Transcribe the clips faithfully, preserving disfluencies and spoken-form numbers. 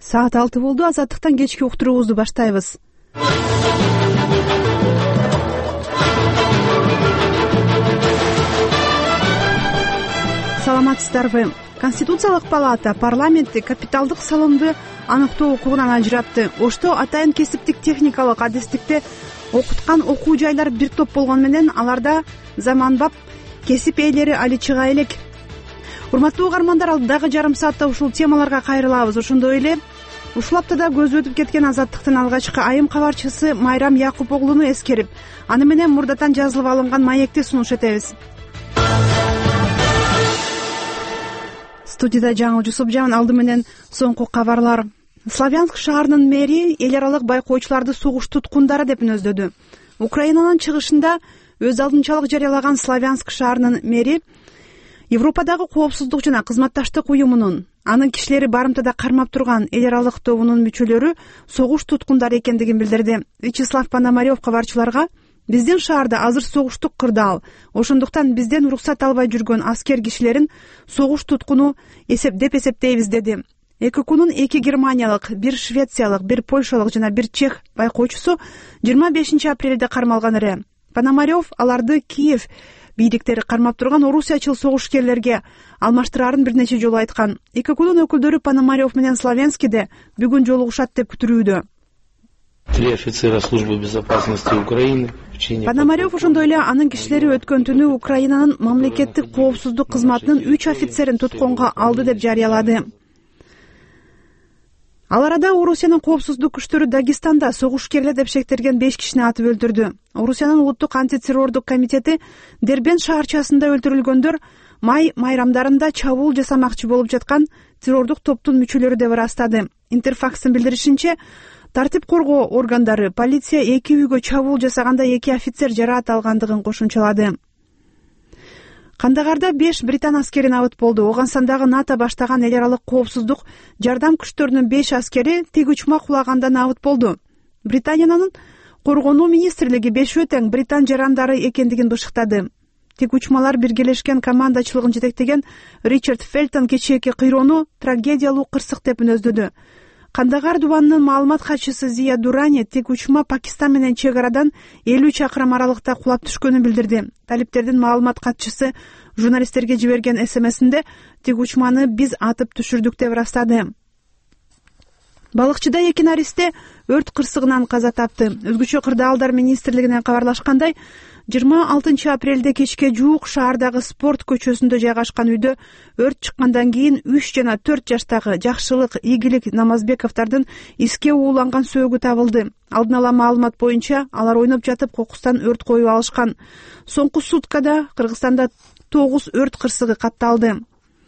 Саат алты болду. Азаттыктан кечки уктуруубузду баштайбыз. Саламатсыздарбы? Конституциялык палата парламентти капиталдык салымды аныктоо укугунан ажыратты. Ошто атайын кесиптик техникалык адестикте окуткан окуу жайлар бир топ болгону менен аларда заманбап кесип ээлери али чыга элек. Урматтуу угармандар, алдагы жарым саатта ушул темаларга кайрылабыз. Ошондой эле ушул аптада көзү өтүп кеткен Азаттыктын алгачкы айым кабарчысы Майрам Якуповлуну эскерип, аны менен мурдатан жазылып алынган маекти сунуш этебиз. Студияда жаңыл Жусупжан. Алды менен соңку кабарлар. Славянск шаарынын мэри эл аралык байкоочуларды согуш туткундары деп мүнөздөдү. Украинанын чыгышында өз алдынчалык жарыялаган Славянск шаарынын мэри Европадагы коопсуздук жана кызматташтык уюмунун, анын кишилери барымтада кармап турган эл аралык тобунун мүчөлөрү согуш туткундары экендигин билдирди. Вячеслав Пономарев кабарчыларга: биздин шаарда азыр согуштук кырдаал, ошондуктан бизден уруксат албай жүргөн аскер кишилерин согуш туткуну эсеп деп эсептейбиз, деди. Эки күнүн эки германиялык, бир швециялык, бир польшалык жана бир чех байкоочусу жыйырма бешинчи апрелде кармалган эле. Пономарев аларды Киев бийликтери кармап турган орусиячыл согушкерлерге алмаштырарын бир нече жолу айткан. Эки күнүн өкүлдөрү Пономарев менен Славянскиде бүгүн жолугушат деп күтүлүүдө. Три офицера службы безопасности Украины. Пономарев ошондой эле анын кишилери өткөн түнү Украинанын мамлекеттик коопсуздук кызматынын үч офицерин тутконго алды деп жарыялады. Ал арада Орусиянын коопсуздук күчтөрү Дагестанда согушкерлер деп шектелген беш кишини атып өлтүрдү. Орусиянын улуттук антитеррордук комитети Дербент шаарчасында өлтүрүлгөндөр май майрамдарында чабуул жасамакчы болуп жаткан террордук топтун мүчөлөрү деп ырастады. Интерфакстын билдиришинче, тартип коргоо органдары полиция эки үйгө чабуул жасаганда эки офицер жараат алгандыгын кошумчалады. Кандагарда беш британ аскери набыт болду. Оганстандагы НАТО баштаган эл аралык коопсуздук жардам күчтөрүнүн беш аскери тиг учма кулаганда набыт болду. Британиянын коргонуу министрлиги бешөө тең британ жарандары экендигин бышыктады. Тиг учмалар биргелешкен командачылыгын жетектеген Ричард Фелтон кечээки кыйроону трагедиялуу кырсык деп мүнөздөдү. Кандагар дубанынын маалымат катчысы Зия Дурани тиг учма Пакистан менен чек арадан элүү чакырым аралыкта кулап түшкөнүн билдирди. Талиптердин маалымат катчысы журналисттерге жиберген эсемесинде тиг учманы биз атып түшүрдүк деп ырастады. Балыкчыда эки наристе өрт кырсыгынан каза тапты. Өзгөчө кырдаалдар министрлигинен кабарлашкандай, жыйырма алтынчы апрелде кечке жуук шаардагы спорт көчөсүндө жайгашкан үйдө өрт чыккандан кийин үч жана төрт жаштагы Жакшылык Ийгилик Намазбековдордун иске ууланган сөөгү табылды. Алдын ала маалымат боюнча, алар ойноп жатып кокустан өрт коюп алышкан. Соңку суткада Кыргызстанда тогуз өрт кырсыгы катталды.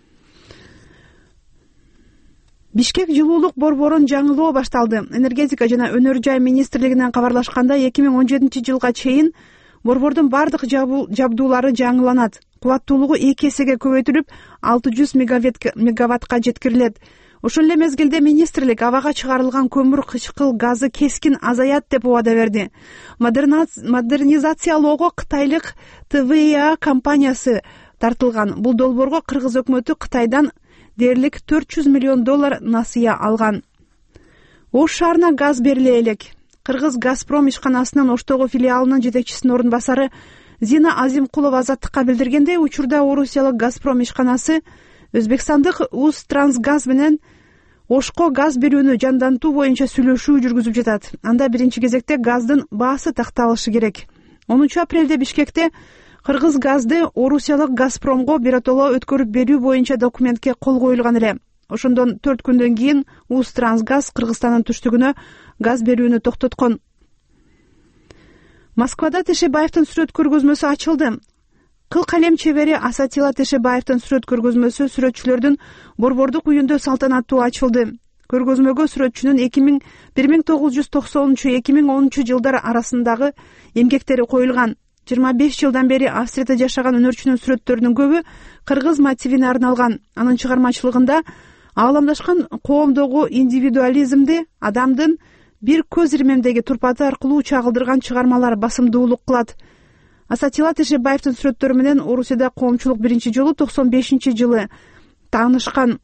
Бишкек жылуулук борборун жаңылоо башталды. Энергетика жана өнөр жай министрлигинен кабарлашканда, эки миң он жетинчи жылга чейин борбордун бардык жабдуулары жаңыланат. Кубаттуулугу эки эсеге көбөйтүлүп, алты жүз мегаваттка жеткирилет. Ошол эле мезгилде министрлик абага чыгарылган көмүр кычкыл газы кескин азаят деп убада берди. Модернизациялоого кытайлык Тэ Вэ И А компаниясы тартылган. Бул долбоорго Кыргыз өкмөтү Кытайдан дээрлик төрт жүз миллион доллар насыя алган. Ош шаарына газ бериле элек. Кыргыз Газпром ишканасынын Оштогу филиалынын жетекчисинин орун басары Зина Азимкулова Азаттыкка билдиргендей, учурда Орусиялык Газпром ишканасы Өзбекстандык Узтрансгаз менен Ошко газ берүүнү жандантуу боюнча сүйлөшүү жүргүзүп жатат. Анда биринчи кезекте газдын баасы такталышы керек. онунчу апрелде Бишкекте Кыргыз газды Орусиялык Газпромго биротоло өткөрүп берүү боюнча документке кол коюлган эле. Ошондон төрт күндөн кийин Узтрансгаз Кыргызстандын түштүгүнө газ берүүнү токтоткон. Москвада Тешебаевдин сүрөт көргөзмөсү ачылды. Кыл калем чебери Асатила Тешебаевдин сүрөт көргөзмөсү сүрөтчүлөрдүн борбордук үйүндө салтанаттуу ачылды. Көргөзмөгө сүрөтчүнүн бир миң тогуз жүз токсонунчу эки миң онунчу жылдар арасындагы эмгектери коюлган. жыйырма беш жылдан бери Австрияда жашаган өнөрчүнүн сүрөттөрүнүн көбү кыргыз мотивине арналган. Анын чыгармачылыгында ааламдашкан коомдогу индивидуализмди, адамдын бир көз ирмемдеги турпаты аркылуу чагылдырган чыгармалар басымдуулук кылат. Асатила Тешебаевдин сүрөттөрү менен Орусияда коомчулук биринчи жолу токсон бешинчи жылы таанышкан.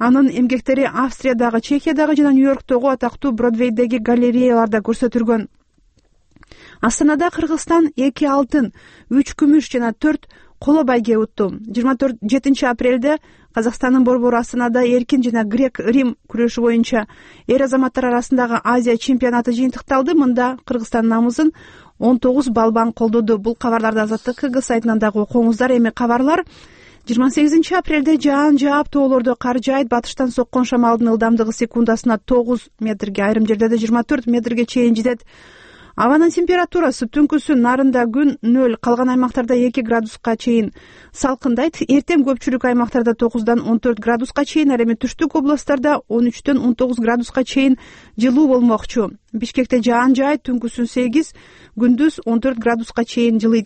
Анын эмгектери Австриядагы, Чехиядагы жана Нью-Йорктогу атактуу Бродвейдеги галереяларда көрсөтүлгөн. Астанада Кыргызстан эки алтын, үч күмүш жана төрт коло байге утту. жыйырма жетинчи апрелде Казакстандын борбору Астанада эркин жана грек-рим күрөшү боюнча эр азаматтар арасындагы Азия чемпионаты жыйынтыкталды. Мында Кыргызстан намысын он тогуз балбан колдоду. Бул кабарларды Азаттык КГ сайтынан дагы окуңуздар. Эми кабарлар жыйырма сегизинчи апрелде жаан жаап, тоолордо кар жаайт. Батыштан соккон шамалдын ылдамдыгы секундасына тогуз метрге, айрым жерлерде жыйырма төрт метрге чейин жетет. Абанын температурасы түнкүсүн нарында күн нөл, калган аймактарда эки градуска чейин салкындайт. Эртең көпчүлүк аймактарда тогуздан он төрт градуска чейин, ал эми түштүк областтарда он үчтөн он тогуз градуска чейин жылуу болмокчу. Бишкекте жаан жаайт, түнкүсүн сегиз, күндүз он төрт градуска чейин жылыйт.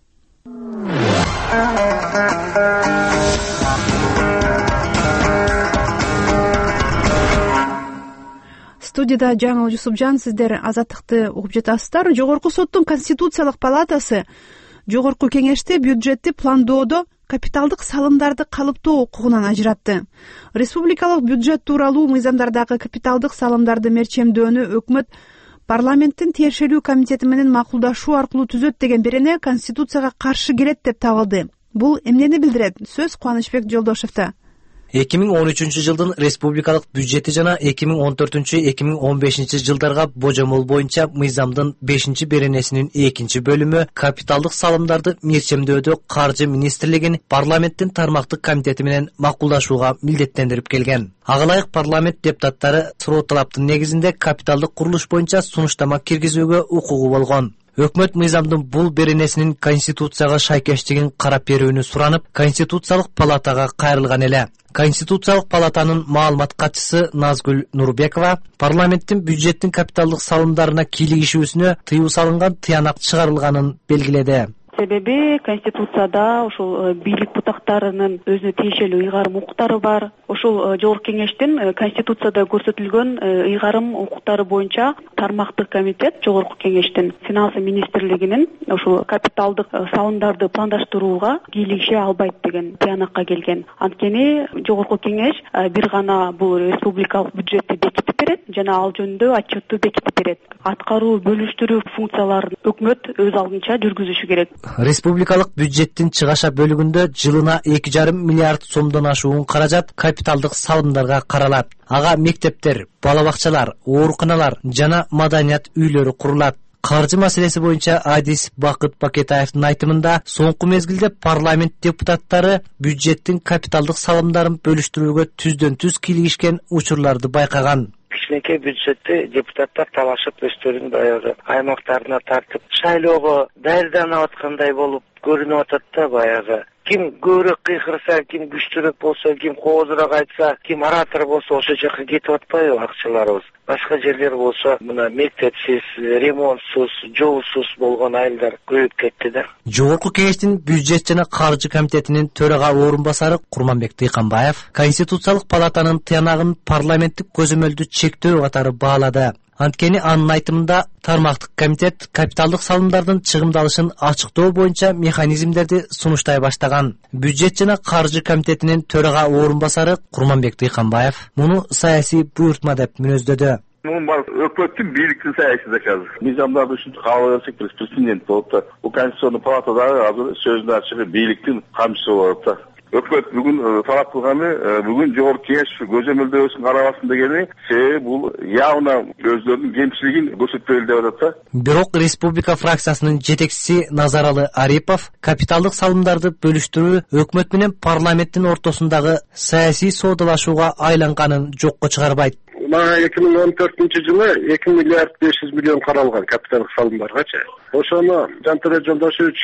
Студияда Жаңыл Жусупжан, сиздер Азаттыкты угуп жатасыздар. Жогорку соттун Конституциялык палатасы Жогорку кеңешти бюджетти пландоодо капиталдык салымдарды калыптоо укугунан ажыратты. Республикалык бюджет тууралуу мыйзамдардагы капиталдык салымдарды мерчемдөөнү өкмөт парламенттин тиешелүү комитети менен макулдашуу аркылуу түзөт деген берене Конституцияга каршы келет деп табылды. Бул эмнени билдирет? Сөз Кубанычбек Жолдошевто. эки миң он үчүнчү жылдын республикалык бюджети жана эки миң он төртүнчү — эки миң он бешинчи жылдарга божомол боюнча мыйзамдын бешинчи беренесинин экинчи бөлүмү капиталдык салымдарды мерчемдөөдө каржы министрлигин парламенттин тармактык комитети менен макулдашууга милдеттендирип келген. Ага ылайык парламент депутаттары суроо талаптын негизинде капиталдык курулуш боюнча сунуштама киргизүүгө укугу болгон. Өкмөт мыйзамдын бул беренесинин Конституцияга шайкештигин карап берүүнү суранып, Конституциялык палатага кайрылган эле. Конституциялык палатанын маалымат катчысы Назгүл Нурбекова парламенттин бюджеттин капиталдык салымдарына кийлигишүүсүнө тыюу салынган тыянак чыгарылганын белгиледи. Себеби Конституцияда ошол бийлик бутактарынын өзүнө тиешелүү ыйгарым укуктары бар. Ошол Жогорку кеңештин Конституцияда көрсөтүлгөн ыйгарым укуктары боюнча тармактык комитет Жогорку кеңештин финансы министрлигинин ошол капиталдык салымдарды пландаштырууга кийлигише албайт деген тыянакка келген. Анткени Жогорку кеңеш бир гана бул республикалык бюджетти бекитип берет жана ал жөнүндө отчетту бекитип берет. Аткаруу, бөлүштүрүү функцияларын өкмөт өз алдынча жүргүзүшү керек. Республикалык бюджеттин чыгаша бөлүгүндө жылына эки жарым миллиард сомдон ашуун каражат капиталдык салымдарга каралат. Ага мектептер, бала бакчалар, ооруканалар жана маданият үйлөрү курулат. Каржы маселеси боюнча адис Бакыт Бакетаевдин айтымында соңку мезгилде парламент депутаттары бюджеттин капиталдык салымдарын бөлүштүрүүгө түздөн түз кийлигишкен учурларды байкаган. Кичинекей бюджетти депутаттар талашып өздөрүнүн баягы аймактарына тартып шайлоого даярданып аткандай болуп көрүнүп атат да. Баягы ким көбүрөөк кыйкырса, ким күчтүүрөөк болсо, ким коозураак айтса, ким оратор болсо ошол жака кетип атпайбы акчаларыбыз? Башка жерлер болсо мына мектепсиз, ремонтсуз, жолсуз болгон айылдар көбөйүп кетти да. Жогорку кеңештин бюджет жана каржы комитетинин төрага орун басары Курманбек Тыйканбаев Конституциялык палатанын тыянагын парламенттик көзөмөлдү чектөө катары баалады. Анткени анын айтымында тармактык комитет капиталдык салымдардын чыгымдалышын ачыктоо боюнча механизмдерди сунуштай баштаган. Бюджет жана каржы комитетинин төрага орун басары Курманбек Тыйканбаев муну саясий буйртма деп мүнөздөдү. Мун бар өкмөттүн бийликтин саясында азыр мыйзамдарды үчүнчү кабыл этсек президент болуп да, бул конституционный палатадагы азыр сөзүнүн ачыгы бийликтин камчысы болуп да. Өкмөт бүгүн талап кылганы, бүгүн Жогорку кеңеш көзөмөлдөбөсүн карабасын дегени, себеби бул явно өздөрүнүн кемчилигин көрсөтпөйлү деп атат да. Бирок республика фракциясынын жетекчиси Назаралы Арипов капиталдык салымдарды бөлүштүрүү өкмөт менен парламенттин ортосундагы саясий соодалашууга айланганын жокко чыгарбайт. эки миң он төртүнчү жылы эки миллиард беш жүз миллион каралган капиталдык салымдаргачы. Ошону Жантөре Жолдошевич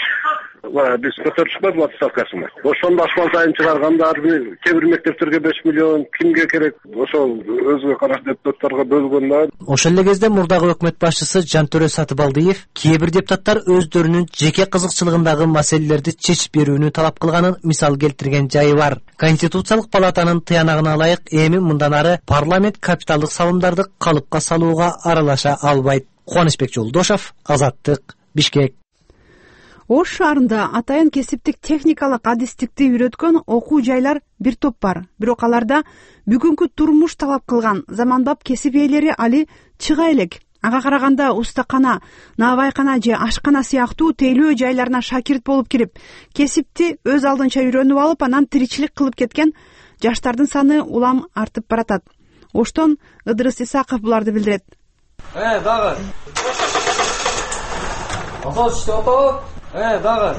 биз көтөрүшпөдүбү отставкасын. Ошону башкан сайын чыгаргандар, кээ бир мектептерге беш миллион, кимге керек ошол өзүгө караш депутаттарга бөлгөндөр. Ошол эле кезде мурдагы өкмөт башчысы Жантөре Сатыбалдиев кээ бир депутаттар өздөрүнүн жеке кызыкчылыгындагы маселелерди чечип берүүнү талап кылганын мисал келтирген жайы бар. Конституциялык палатанын тыянагына ылайык эми мындан ары парламент капиталдык салымдарды калыпка салууга аралаша албайт. Кубанычбек Жолдошев, Азаттык, Бишкек. Ош шаарында атайын кесиптик техникалык адистикти үйрөткөн окуу жайлар бир топ бар. Бирок аларда бүгүнкү турмуш талап кылган заманбап кесип ээлери али чыга элек. Ага караганда устакана, навайкана же ашкана сыяктуу тейлөө жайларына шакирт болуп кирип, кесипти өз алдынча үйрөнүп алып, анан тиричилик кылып кеткен жаштардын саны улам артып баратат. Оштон Ыдырыс Исаков буларды билдирет. Э, дагы. Асал иште ото. Э, дагы.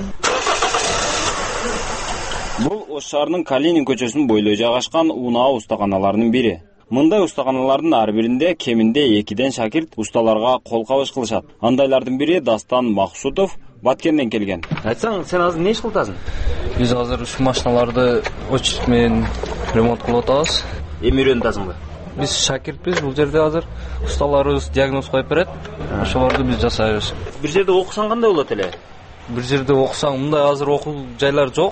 Бул Ош шаарынын Калинин көчөсүнүн бойлой жайгашкан унаа устаканаларынын бири. Мындай устаканалардын ар биринде кеминде экиден шакирт усталарга кол кабыш кылышат. Андайлардын бири Дастан Максутов Баткенден келген. Айтсаң, сен азыр не иш кылып атасың? Биз азыр ушу машиналарды очередь менен ремонт кылып атабыз. Эми үйрөнүп атасыңбы? Биз шакиртпиз, бул жерде азыр усталарыбыз диагноз коюп берет. Ошолорду биз жасайбыз. Бир жерде окусаң кандай болот эле? Бир жерде окусаң, мындай азыр окуу жайлар жок.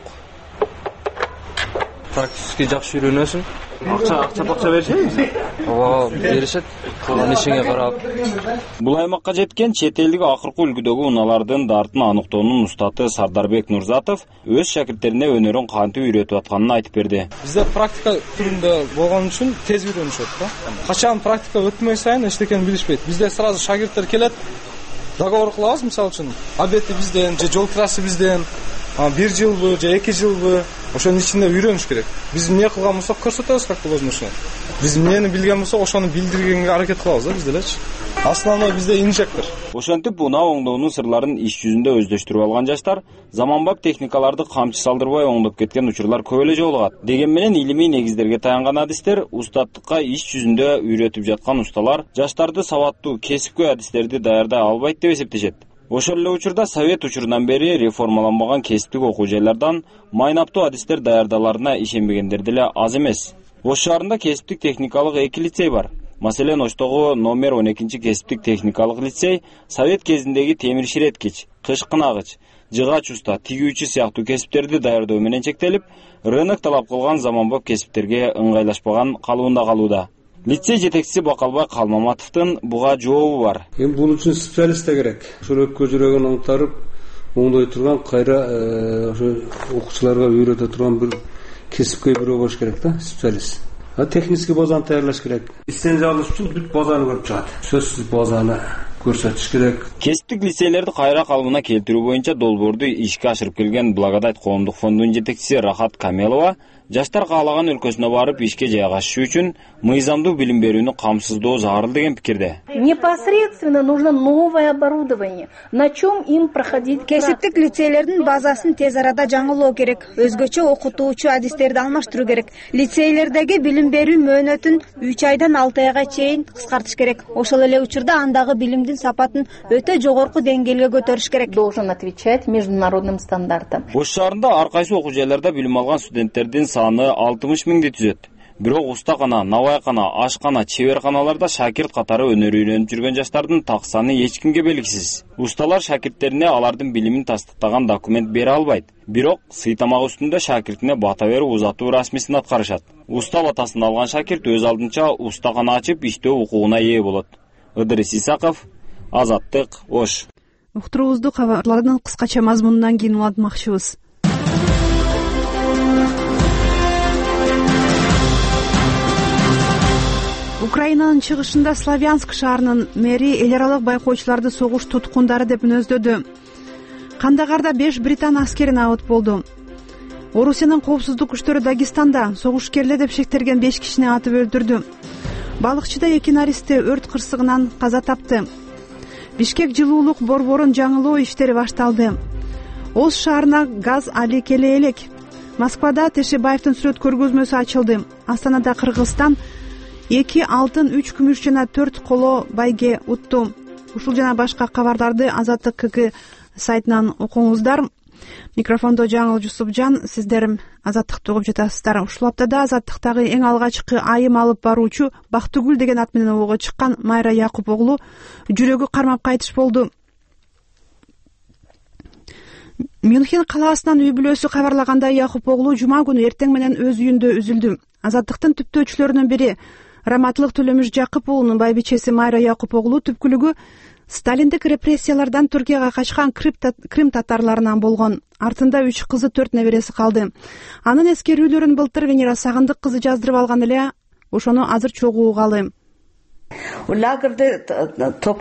Практически жакшы үйрөнөсүң. Акча, акча бакча беришеби? Ооба, беришет. Кылган ишиңе карап. Бул аймакка жеткен чет элдик акыркы үлгүдөгү унаалардын дартын аныктоонун устаты Сардарбек Нурзатов өз шакирттерине өнөрүн кантип үйрөтүп атканын айтып берди. Бизде практика түрүндө болгон үчүн тез үйрөнүшөт да. Качан практика өтмөй сайын эчтекени билишпейт. Бизде сразу шакирттер келет, договор кылабыз, мисалы үчүн, обети бизден, же жол кирасы бизден, бир жылбы же эки жылбы, ошонун ичинде үйрөнүш керек. Биз эмне кылган болсок көрсөтөбүз, как положено. Биз эмнени билген болсок, ошону билдиргенге аракет кылабыз да биз делечи. Основной бизде инжектор. Ошентип унаа оңдоонун сырларын иш жүзүндө өздөштүрүп алган жаштар заманбап техникаларды камчы салдырбай оңдоп кеткен учурлар көп эле жолугат. Деген менен илимий негиздерге таянган адистер устаттыкка иш жүзүндө үйрөтүп жаткан усталар жаштарды сабаттуу кесипкөй адистерди даярдай албайт деп эсептешет. Ошол эле учурда совет учурунан бери реформаланбаган кесиптик окуу жайлардан майнаптуу адистер даярдаларына ишенбегендер деле аз эмес. Ош шаарында кесиптик техникалык эки лицей бар. Маселен, Оштогу номер он экинчи кесиптик техникалык лицей совет кезиндеги темир ширеткич, кыш кынагыч, жыгач уста, тигүүчү сыяктуу кесиптерди даярдоо менен чектелип, рынок талап кылган заманбап кесиптерге ыңгайлашпаган калуунда калууда. Лицей жетекчиси Бакалбай Калмаматовдун буга жообу бар. Эми бул үчүн специалист да керек. Жүрөккө жүрөгүн оңтарып, оңдой турган, кайра ошо окуучуларга үйрөтө турган бир кесипкөй бирөө болуш керек да, специалист. А технический базаны таярлаш керек. Лицензия алыш үчүн бүт базаны көрүп чыгат. Сөзсүз базаны көрсөтүш керек. Кесиптик лицейлерди кайра калыбына келтирүү боюнча долбоорду ишке ашырып келген Благодать коомдук фондунун жетекчиси Рахат Камелова жаштар каалаган өлкөсүнө барып ишке жайгашышы үчүн мыйзамдуу билим берүүнү камсыздоо зарыл деген пикирде. Непосредственно нужно новое оборудование. На чем им проходить? Кесиптик лицейлердин базасын тез арада жаңылоо керек. Өзгөчө окутуучу адистерди алмаштыруу керек. Лицейлердеги билим берүү мөөнөтүн үч айдан алты айга чейин кыскартыш керек. Ошол эле учурда андагы билимдин сапатын өтө жогорку деңгээлге көтөрүш керек. Должен отвечать международным стандартам. Ош шаарында ар кайсы окуу жайларда билим алган студенттердин саны алтымыш миңди түзөт. Бирок устакана, навайкана, ашкана, чеберканаларда шакирт катары өнөр үйрөнүп жүргөн жаштардын так саны эч кимге белгисиз. Усталар шакирттерине алардын билимин тастыктаган документ бере албайт. Бирок сый тамак үстүндө шакиртине бата берип узатуу расмисин аткарышат. Уста батасын алган шакирт өз алдынча устакана ачып иштөө укугуна ээ болот. Ыдырыс Исаков, Азаттык, Ош. Уктуруубузду кабарлардын кыскача мазмунунан кийин улантмакчыбыз. Украинанын чыгышында Славянск шаарынын мэри эл аралык байкоочуларды согуш туткундары деп мүнөздөдү. Кандагарда беш британ аскери набыт болду. Орусиянын коопсуздук күчтөрү Дагестанда согушкерлер деп шектелген беш кишини атып өлтүрдү. Балыкчыда эки наристи өрт кырсыгынан каза тапты. Бишкек жылуулук борборун жаңылоо иштери башталды. Ош шаарына газ али келе элек. Москвада Тешебаевдин сүрөт көргөзмөсү ачылды. Астанада Кыргызстан эки алтын, үч күмүш жана төрт коло байге утту. Ушул жана башка кабарларды Азаттык КГ сайтынан окуңуздар. Микрофондо Жаңыл Жусупжан, сиздер Азаттыкты угуп жатасыздар. Ушул аптада Азаттыктагы эң алгачкы айым алып баруучу Бактыгүл деген ат менен ого чыккан Майра Якуп оглу жүрөгү кармап кайтыш болду. Мюнхен калаасынан үй бүлөсү кабарлагандай Якуп оглу жума күнү эртең менен өз үйүндө үзүлдү. Азаттыктын түптөөчүлөрүнүн бири Раматылык Төлөмүш Жакып уулунун байбичеси Майра Якуп оглу түпкүлүгү сталиндик репрессиялардан Түркияга качкан Крым татарларынан болгон. Артында үч кызы, төрт небереси калды. Анын эскерүүлөрүн былтыр Венера Сагындык кызы жаздырып алган эле, ошону азыр чогуу угалы. Лагерде топ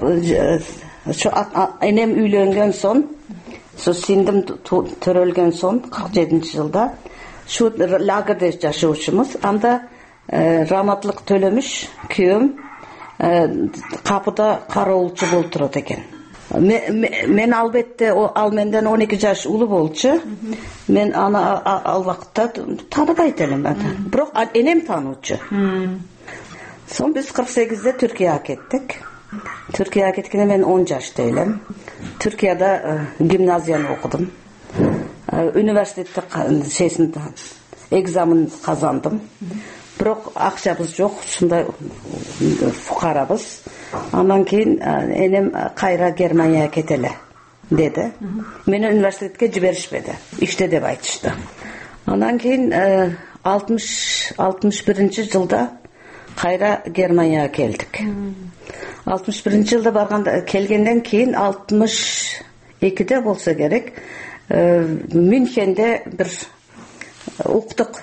энем үйлөнгөн сон, со синдим төрөлгөн сон кырк жетинчи жылда шу лагерде жашоочумуз. Анда Раматылык Төлөмүш күйөөм капыда кароолчу болуп турат экен. Мен албетте ал менден он эки жаш улуу болчу. Мен аны ал вакытта тааныбайт элем. Бирок энем таануучу. Сон биз кырк сегизде Түркияга кеттик. Түркияга кеткенде мен он жашта элем. Түркияда гимназияны окудум. Университетте сесин экзамен казандым. Бирок акчабыз жок, ушундай фукарабыз. Андан кийин энем кайра Германияга кетеле деди. Мени университетке жиберишпеди. Иште деп айтышты. Андан кийин алтымыш биринчи жылда кайра Германияга келдик. алтымыш биринчи жылда барганда келгенден кийин алтымыш экиде болсо керек, Мюнхенде бир уктук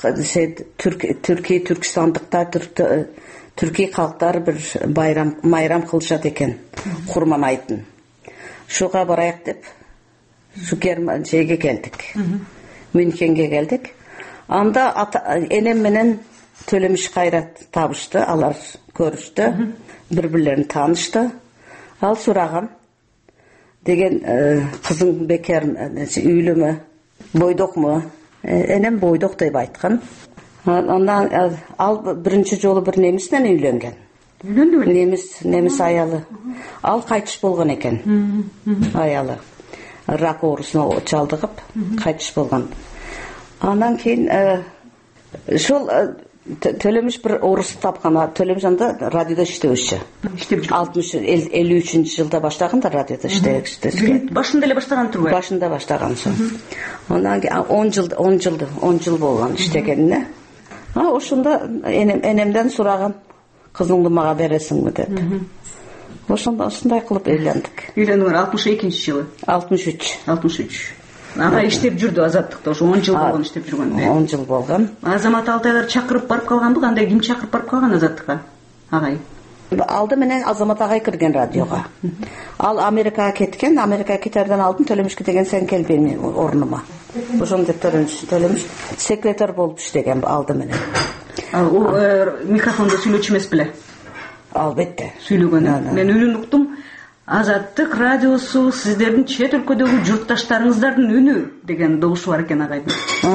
Түркия Түркистандыктар, Түркия калктары бир байрам майрам кылышат экен, Курман айтын. Шуга барайык деп, шу Германияга келдик. Мюнхенге келдик. Анда энем менен Төлөмүш кайра табышты, алар көрүштү, бири-бирлерин таанышты. Ал сураган деген кызың бекер үйлүмү, бойдокму? Энем бойдок деп айткан. Андан ал биринчи жолу бир немис менен үйлөнгөн. Үйлөндүбү? Немис, немис аялы. Ал кайтыш болгон экен. Аялы рак оорусуна чалдыгып кайтыш болгон. Андан кийин ошол Төлөмүш бир орус тапкан. Төлөмүш анда радиодо иштебүчү. алтымыш элүү үчүнчү жылда баштаган да радиодо иштебүчү. Башында эле баштаган турбайбы? Башында баштаган сон. Андан кийин он жыл, он жыл, он жыл болгон иштегенине. А ошондо энемден сураган, кызыңды мага бересиңби деп. Ошондо ушундай кылып үйлөндүк. Үйлөнгөнү алтымыш экинчи жылы. алтымыш үч. алтымыш үч. Ага иштеп жүрдү Азаттыкта, ошо он жыл болгон иштеп жүргөн. он жыл болгон. Азамат Алтайлар чакырып барып калганбы? Кандай ким чакырып барып калган Азаттыкка? Агай. Алды менен Азамат агай кирген радиого. Ал Америкага кеткен, Америкага кетерден алдын Төлөмүшкө деген сен кел менин орнума. Ошондо Төлөмүш секретарь болуп иштеген алды менен. Ал микрофондо сүйлөчү эмес беле? Албетте. Сүйлөгөн. Мен үнүн уктум. Азаттык радиосу сиздердин чет өлкөдөгү журтташтарыңыздардын үнү деген добушу бар экен агайдын.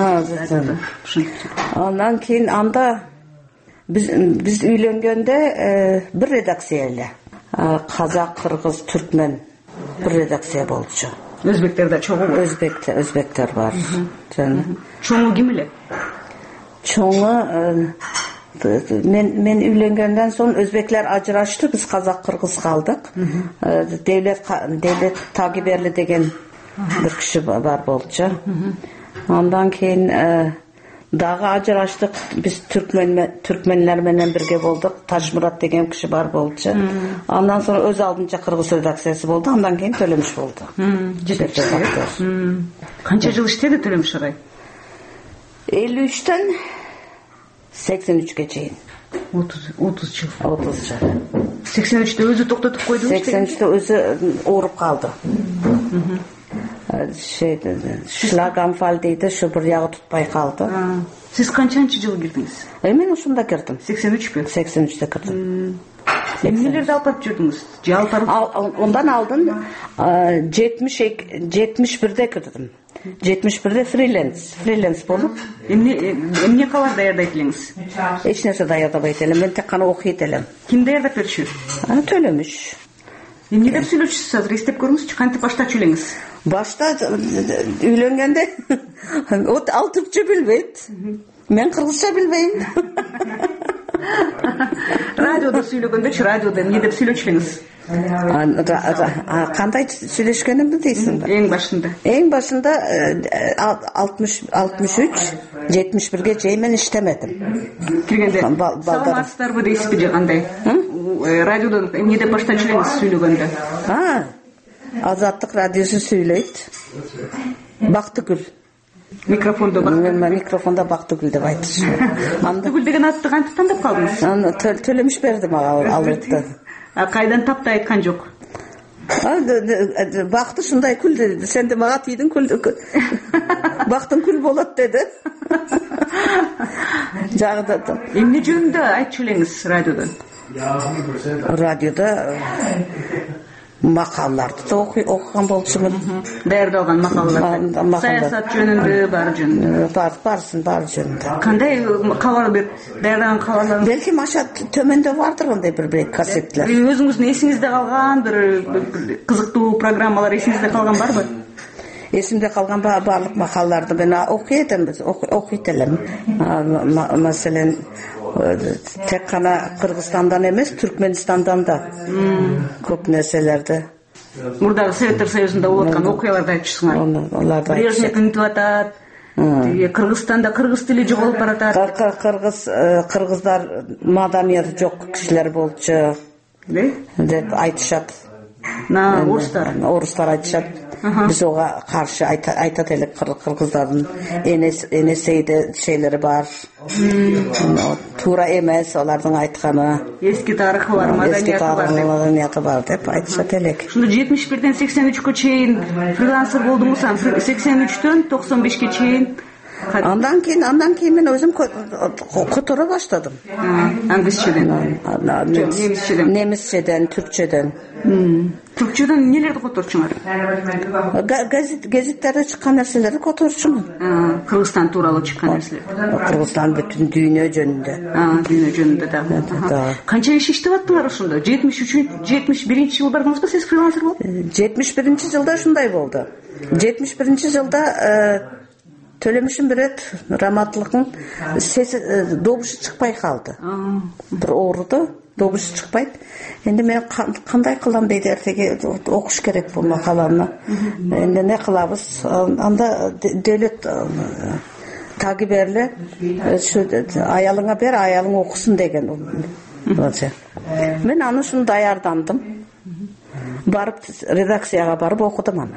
Андан кийин анда биз биз үйлөнгөндө бир редакция эле. Казак, кыргыз, түркмен бир редакция болчу. Өзбектер да чогуу бар. Өзбектер, өзбектер бар. Чоңу ким эле? Чоңу мен мен үйлөнгөндөн соң өзбеклер ажырашты, биз казак, кыргыз калдык. Девлет Девлет Тагиберли деген бир киши бар болчу. Андан кийин дагы ажыраштык, биз түркмен түркменлер менен бирге болдук. Тажмурат деген киши бар болчу. Андан соң өз алдынча кыргыз редакциясы болду, андан кийин Төлөмүш болду. Канча жыл иштеди Төлөмүш агай? элүү үчтөн сексен үчкө чейин. отуз жыл. отуз жыл. сексен үчтө өзү токтотуп койду. сексен үчтө өзү ооруп калды. Шлагамфал дейди, шу бир ягы тутпай калды. Сиз канчанчы жылы кирдиңиз? Мен ушунда кирдим. сексен үчпү? сексен үчтө кирдим. Эмнелерди алып барып жүрдүңүз? Жалпар ондан алдын жетимиш бирде кирдим. жетимиш бирде фриленс, фриленс болуп, эмне эмне калар даярдайт элеңиз? Эч нерсе даярдабайт элем, мен тек гана окуйт элем. Ким даярдап берчү? Төлөмүш. Эмне деп сүйлөшүсүз азыр? Эстеп көрүңүзчү, кантип баштачу элеңиз? Башта үйлөнгөндө ал түркчө билбейт. Мен кыргызча билбейм. радиодо сүйлөгөндөчү радиодо эмне деп сүйлөчү элеңиз? Кандай сүйлөшкөнүмдү дейсиң ба? Эң башында. Эң башында алтымыш үч жетимиш бирге чейин мен иштемедим. Киргенде саламатсыздарбы дейсизби же кандай? Радиодон эмне деп баштачу элеңиз сүйлөгөндө? Азаттык радиосу сүйлөйт. Бактыгүл. Микрофондо микрофондо Бактыгүл деп айтышы. Бактыгүл деген атты кантип тандап калдыңыз? Аны төлөмүш берди мага алды. А кайдан тапты айткан жок? Бакты ушундай күл, сен де мага тийдиң күл. Бактың күл болот деди. Жагыда. Эмне жөнүндө айтчу элеңиз радиодон? Радиода макалаларды да окуган болчумун. Даярдалган макалалар. Саясат жөнүндө, баары жөнүндө. Бар, барсын, баары жөнүндө. Кандай кабар бир даярдаган кабарлар? Белки маша төмөндө бардыр андай бир кассеттер. Өзүңүздүн эсиңизде калган бир кызыктуу программалар эсиңизде калган барбы? Эсимде калган баардык макалаларды мен окуйт элем, окуйт элем. Маселен, тек гана Кыргызстандан эмес, Түркменистандан да көп нерселерди. Мурдагы Советтер Союзунда болуп аткан окуяларды айтчысыңар. Брежнев үнүтүп атат. Кыргызстанда кыргыз тили жоголуп баратат. Кыргыз кыргыздар маданияты жок кишилер болчу деп айтышат. На орустар. Орустар айтышат. Биз ога каршы айтат элек, кыргыздардын энесейде шейлери бар. Туура эмес алардын айтканы. Эски тарыхы бар, маданияты бар деп айтышат элек. Ушунда жетимиш бирден сексен үчкө чейин фрилансер болдуңуз, сексен үчтөн токсон бешке чейин. Андан кийин, андан кийин мен өзүм которо баштадым. Англисчеден, немисчеден, немисчеден, түркчөдөн. Түркчөдөн эмнелерди которчуңар? Газет, газеттерде чыккан нерселерди которчумун. Кыргызстан тууралуу чыккан нерселер. Кыргызстан бүтүн дүйнө жөнүндө. Дүйнө жөнүндө да. Канча иш иштеп аттыңар ошондо? жетимиш үчүнчү жетимиш биринчи жылы бардыңызбы сиз фрилансер болуп? жетимиш биринчи жылда ушундай болду. жетимиш биринчи жылда төлөмүшүм берет, раматтылыктын сеси добушу чыкпай калды. Бир ооруду, добушу чыкпайт. Энди мен кандай кылам дейт, эртеге окуш керек бул макаланы. Энди эмне кылабыз? Анда дөөлөт таги берле, аялыңа бер, аялың окусун деген. Мен аны ушун даярдандым. Барып редакцияга барып окудум аны.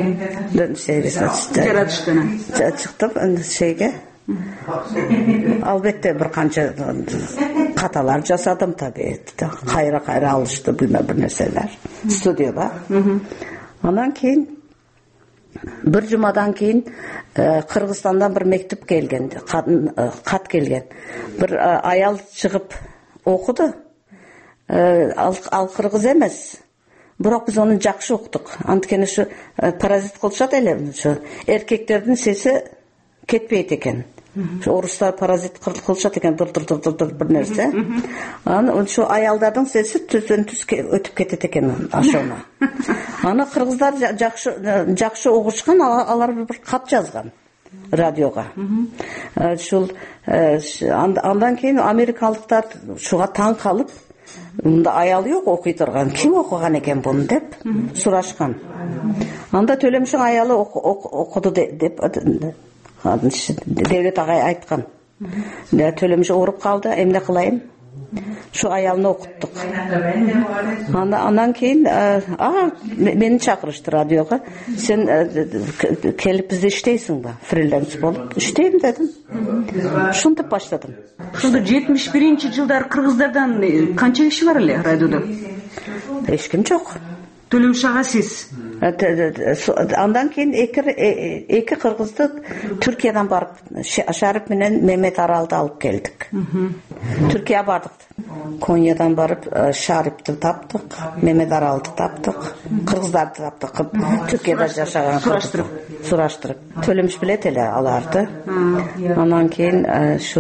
Жаратыштан чыктым шейге. Албетте бир канча каталар жасадым таби. Кайра кайра алышты билме бир нерселер. Студияга. Андан кийин бир жумадан кийин Кыргызстандан бир мектеп келген, кат келген. Бир аял чыгып окуду. Ал кыргыз эмес. Бирок биз аны жакшы уктук. Анткени ушу паразит кылышат эле, ушу эркектердин сеси кетпейт экен. Орустар паразит кылышат экен, дыр-дыр-дыр бир нерсе. Аны ушу аялдардын сеси түздөн түз өтүп кетет экен ошону. Аны кыргыздар жакшы жакшы угушкан, алар бир кат жазган радиога. Ушул андан кийин америкалыктар шуга таң калып, мында аял жок окуй турган, ким окуган экен буну деп сурашкан. Анда төлөмүшүн аялы окуду деп Девлет агай айткан. Төлөмүш ооруп калды, эмне кылайын? Шу аялны окуттук. Андан кийин а мени чакырышты радиого. Сен келип бизде иштейсиңби? Фриланс болуп иштейм дедим. Ушинтип баштадым. Ошондо жетимиш биринчи жылдар кыргыздардан канча киши бар эле радиодо? Эч ким жок. Төлөмүш ага сиз. Андан кийин эки кыргызды Түркиядан барып, Шарып менен Мемет Аралды алып келдик. Түркия бардык. Коньядан барып Шарипти таптык, Мемет Аралды таптык, кыргыздарды таптык. Түркияда жашаган сураштырып, сураштырып. Төлөмүш билет эле аларды. Андан кийин ушу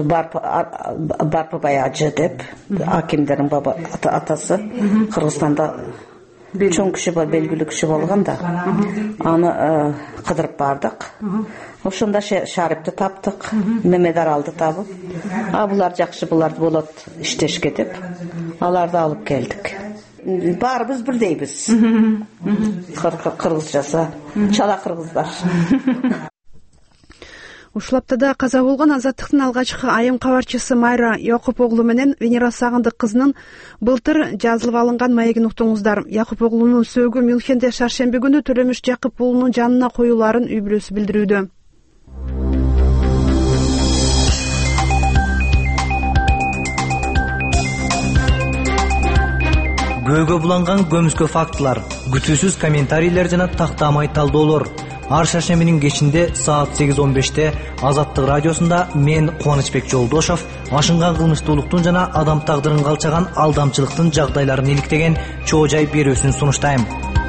Барпыбай ажы деп, акимдердин баба атасы Кыргызстанда чоң киши бар, белгилүү киши болгон да. Аны кыдырып бардык. Ошондо Шарипти таптык, Мемет Аралды табып, а булар жакшы, булар болот иштешке деп, аларды алып келдик. Баарыбыз бирдейбиз. Кыргызчасы, чала кыргыздар. Ушул аптада каза болгон Азаттыктын алгачкы айым кабарчысы Майра Якуповлу менен Венера Сагындык кызынын былтыр жазылып алынган маегин уктуңуздар. Якуповлунун сөөгү Мюнхенде шаршемби күнү Төлөмүш Жакып уулунун жанына коюларын үй бүлөсү билдирүүдө. Көөгө буланган көмүскө фактылар, күтүүсүз комментарийлер жана тактамай талдоолор. Ар шаршембинин кечинде саат сегиз он беште Азаттык радиосунда мен Кубанычбек Жолдошов ашынган кылмыштуулуктун жана адам тагдырын калчаган алдамчылыктын жагдайларын иликтеген чоо жай берүүсүн сунуштайм.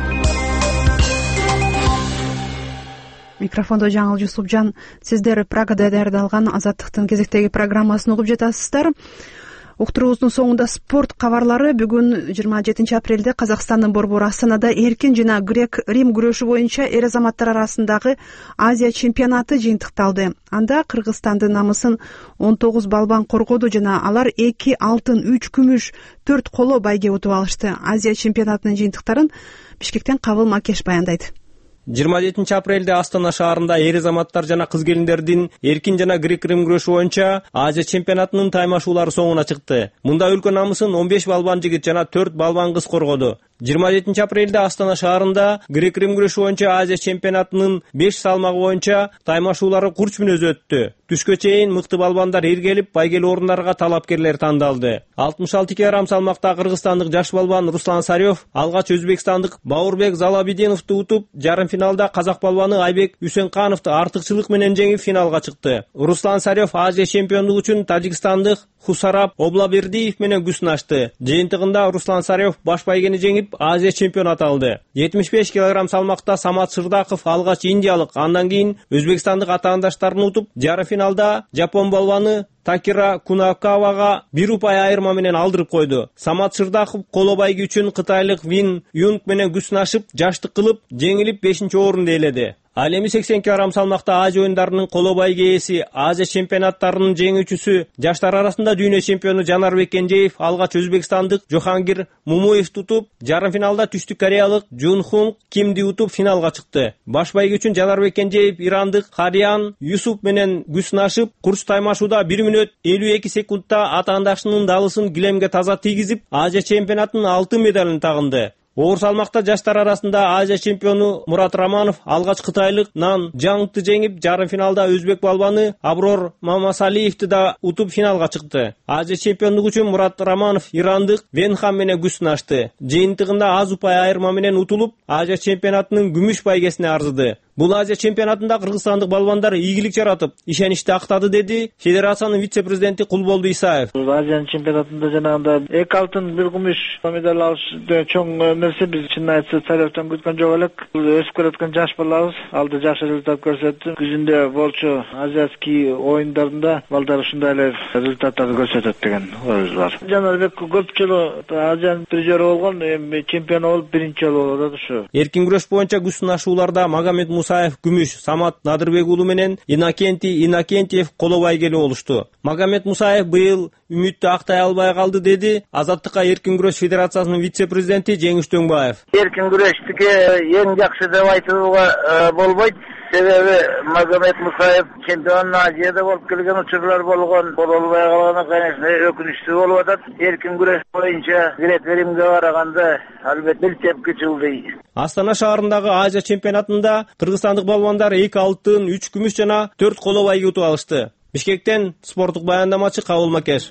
Микрофондо Жаңыл Жусупжан. Сиздер Прагада даярдалган Азаттыктын кезектеги программасын угуп жатасыздар. Уктуруубуздун соңунда спорт кабарлары. Бүгүн жыйырма жетинчи апрелде Казакстандын борбору Астанада эркин жана грек-рим күрөшү боюнча эр азаматтар арасындагы Азия чемпионаты жыйынтыкталды. Анда Кыргызстандын намысын он тогуз балбан коргоду жана алар эки алтын, үч күмүш, төрт коло байге утуп алышты. Азия чемпионатынын жыйынтыктарын Бишкектен Кабыл Макеш баяндайт. жыйырма жетинчи апрелде Астана шаарында эр азаматтар жана кыз келиндердин эркин жана грек-рим күрөшү боюнча Азия чемпионатынын таймашуулары соңуна чыкты. Мында өлкө намысын он беш балбан жигит жана төрт балбан кыз коргоду. жыйырма жетинчи апрелде Астана шаарында грек-рим күрөшү боюнча Азия чемпионатынын беш салмагы боюнча таймашуулары курч мүнөзү өттү. Түшкө чейин мыкты балбандар эргелип, байгелүү орундарга талапкерлер тандалды. алтымыш алты килограмм салмакта кыргызстандык жаш балбан Руслан Сарёв алгач өзбекстандык Баурбек Залабидиновду утуп, жарым финалда казак балбаны Айбек Үсенкановду артыкчылык менен жеңип финалга чыкты. Руслан Сарёв Азия чемпиондугу үчүн Тажикстандык Хусараб Облабердиев менен күчүнашты. Жыйынтыгында Руслан Сарёв баш байгени жеңип Азия чемпионат алды. жетимиш беш килограмм салмакта Самат Шырдаков алгач индиялык, андан кийин өзбекстандык атаандаштарын утуп, жарым финалда жапон балбаны Такира Кунакавага бир упай айырма менен алдырып койду. Самат Шырдаков коло байги үчүн кытайлык Вин Юнг менен күчүнашып, жаштык кылып, жеңилип бешинчи орунду ээледи. Ал эми сексен килограмм салмакта Азия оюндарынын коло байги ээси, Азия чемпионаттарынын жеңүүчүсү, жаштар арасында дүйнө чемпиону Жанарбек Кенжеев алгач өзбекстандык Жохангир Мумуев тутуп, жарым финалда түштүк кореялык Жун Хунг Кимди утуп финалга чыкты. Баш байги үчүн Жанарбек Кенжеев ирандык Хариан Юсуп менен күчүнашып, курч таймашууда бир мүнөт элүү эки секундта атаандашынын дабысын килемге таза тийгизип, Азия чемпионатынын алтын медалын тагынды. Оор салмакта жаштар арасында Азия чемпиону Мурат Раманов алгач кытайлык Нан Жаңгты жеңип, жарым финалда өзбек балбаны Аброр Мамасалиевди да утуп финалга чыкты. Азия чемпиондугу үчүн Мурат Раманов ирандык Венхам менен күчүнашты. Жыйынтыгында аз упай айырма менен утулуп, Азия чемпионатынын күмүш байгесине арзыды. Бул Азия чемпионатында кыргызстандык балбандар ийгилик жаратып, ишеничти актады, деди федерациянын вице-президенти Кулболду Исаев. Азия чемпионатында жанагында эки алтын, бир күмүш медаль алыш чоң нерсе. Биз чын айтса Саревтан күткөн жок элек. Өсүп келаткан жаш балабыз, алды жакшы результат көрсөттү. Күзүндө болчу азияский оюндарында балдар ушундай эле результаттарды көрсөтөт деген оюбуз бар. Жанарбек көп жолу Азиянын призеры болгон, эми чемпион болуп биринчи жолу болот ушу. Эркин күрөш боюнча күчүнашууларда Магомед Мусаев күмүш, Самат Надырбек уулу менен Иннокентий Иннокентьев коло байгелүү болушту. Магомед Мусаев быйыл үмүттү актай албай калды, деди Азаттыкка эркин күрөш федерациясынын вице-президенти Жеңиш Төңбаев. Эркин күрөштүкө эң жакшы деп айтууга болбойт. Себеби Магомед Мусаев чемпион Азияда болуп келген учурлар болгон, боло албай калганы, конечно, өкүнүчтүү болуп атат. Эркин күрөш боюнча грек-римге караганда албетте тепки чылдый. Астана шаарындагы Азия чемпионатында кыргызстандык балбандар эки алтын, үч күмүш жана төрт коло байге утуп алышты. Бишкектен спорттук баяндамачы Кабыл Макеш.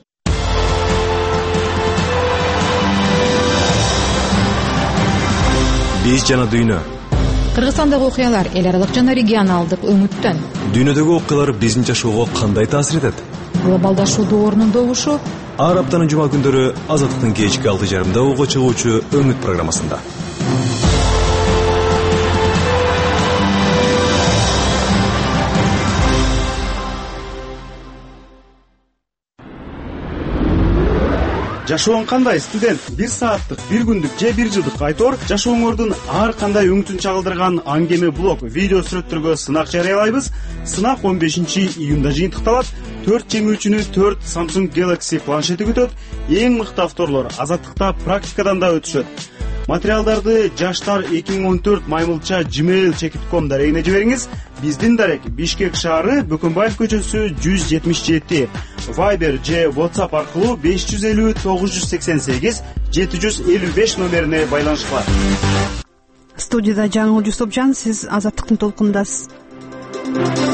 Биз жана дүйнө. Кыргызстандагы окуялар эл аралык жана регионалдык өңүттөн. Дүйнөдөгү окуялар биздин жашоого кандай таасир этет? Глобалдашуу доорунун добушу. Ар аптанын жума күндөрү Азаттыктын кечки алты жарымда уга чыгуучу Өңүт программасында. Жашооң кандай, студент? Бир сааттык, бир күндүк же бир жылдык айтор жашооңордун ар кандай үмүтүн чагылдырган аңгеме блог, видео сүрөттөргө сынак жарыялайбыз. Сынак он бешинчи июнда жыйынтыкталат. төрт жеңүүчүнү төрт Samsung Galaxy планшети күтөт. Эң мыкты авторлор азаттыкта практикадан да өтүшөт. Материалдарды жаштар эки миң он төрт маймылча gmail чекит точка ком дарегине жибериңиз. Биздин дарек Бишкек шаары, Бөкөнбаев көчөсү жүз жетимиш жети. Viber же WhatsApp аркылуу беш жүз элүү тогуз жүз сексен сегиз жети жүз элүү беш номерине байланышкыла. Студияда Жаңыл Жусупжан, сиз Азаттыктын толкунундасыз.